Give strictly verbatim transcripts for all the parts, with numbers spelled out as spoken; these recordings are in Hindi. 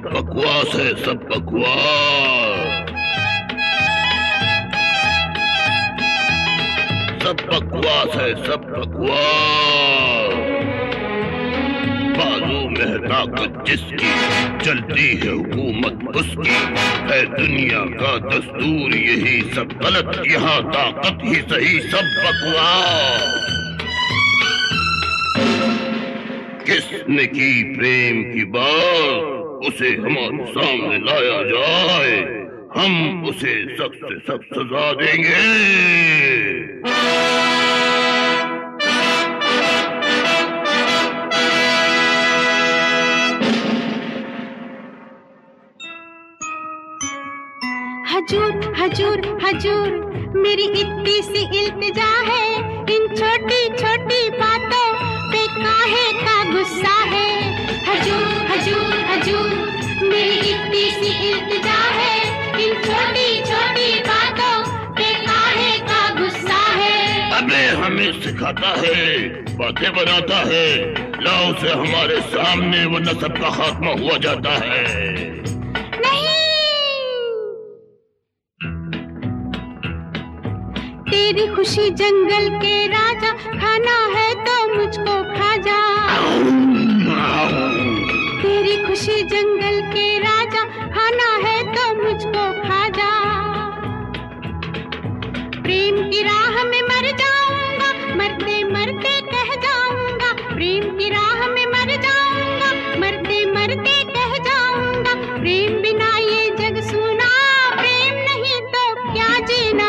बकवास है, सब बकवास, सब बकवास है, सब बकवास। बाजू में ताकत जिसकी, चलती है हुकूमत उसकी, है दुनिया का दस्तूर यही, सब गलत यहाँ ताकत ही सही, सब बकवास। किसने की प्रेम की बात, उसे हमारे सामने लाया जाए, हम उसे सख्त से सख्त सजा देंगे। हजूर हजूर हजूर, मेरी इतनी सी इल्तिजा है, इन छोटी छोटी बातों पे काहे का गुस्सा है। हजूर हजूर हजूर, मेरी इतनी सी इल्तिजा है, इन छोटी छोटी बातों पे काहे का गुस्सा है। अबे हमें सिखाता है, बातें बनाता है, लाओ से हमारे सामने, वरना सबका खात्मा हुआ जाता है। तेरी खुशी जंगल के राजा, खाना है तो मुझको खा जा। तेरी खुशी जंगल के राजा, खाना है तो मुझको खा जा। प्रेम की राह में मर जाऊंगा, मरते मरते कह जाऊंगा। प्रेम की राह में मर जाऊंगा, मरते मरते कह जाऊंगा। प्रेम बिना ये जग सूना, प्रेम नहीं तो क्या जीना।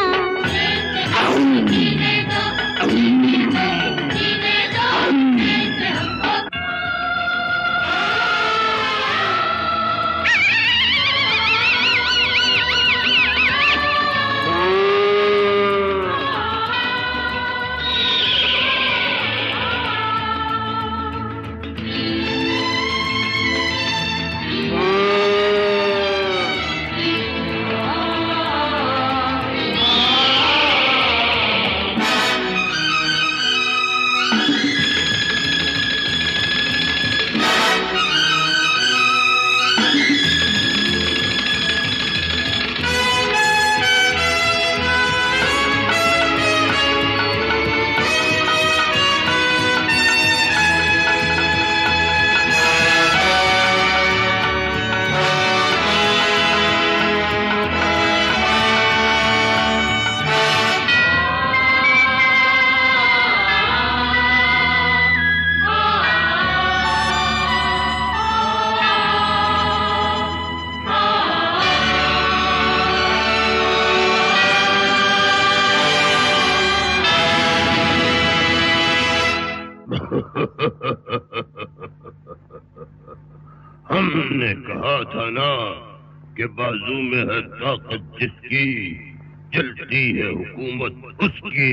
हमने कहा था ना कि बाजू में है ताकत जिसकी, चलती है हुकूमत उसकी।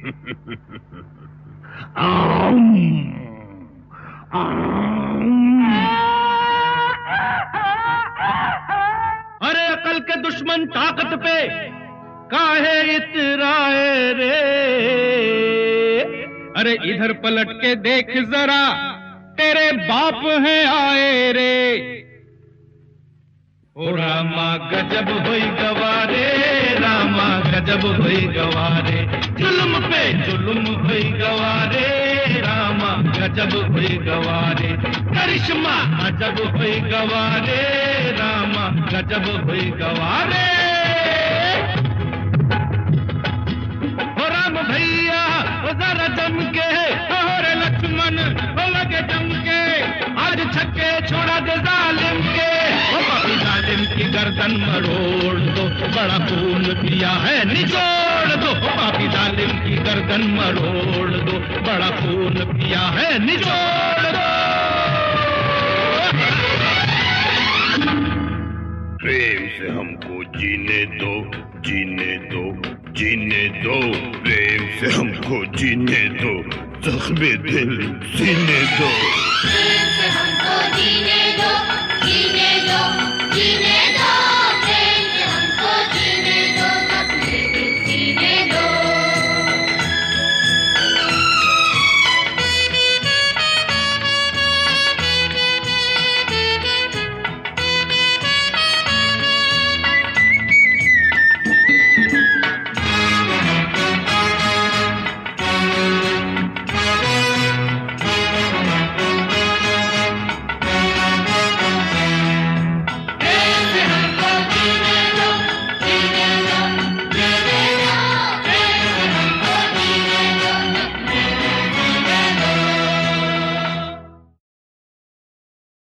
आम, आम। अरे अकल के दुश्मन ताकत पे काहे इतराए रे। अरे इधर पलट के देख जरा, तेरे बाप हैं आए रे। ओ रामा गजब हुई गवारे, रामा गजब हुई गवारे, जुल्म पे जुल्म हुई गवारे, रामा गजब हुई गवारे, करिश्मा अजब हुई गवारे, रामा गजब हुई गवारे। ओ राम भैया ओ जरा जम के, और लक्ष्मण ओ लगे जम के, आज छक्के छोड़ा दे जालिम के। ओ पापी जालिम की गर्दन मरोड़ दो, बड़ा खून पिया है निचोड़ दो। ओ पापी जालिम की गर्दन मरोड़ दो, बड़ा खून पिया है निचोड़ दो। प्रेम से हमको जीने दो, जीने दो, जीने दो। प्रेम से हमको जीने दो, जख्मे दिल सीने दो।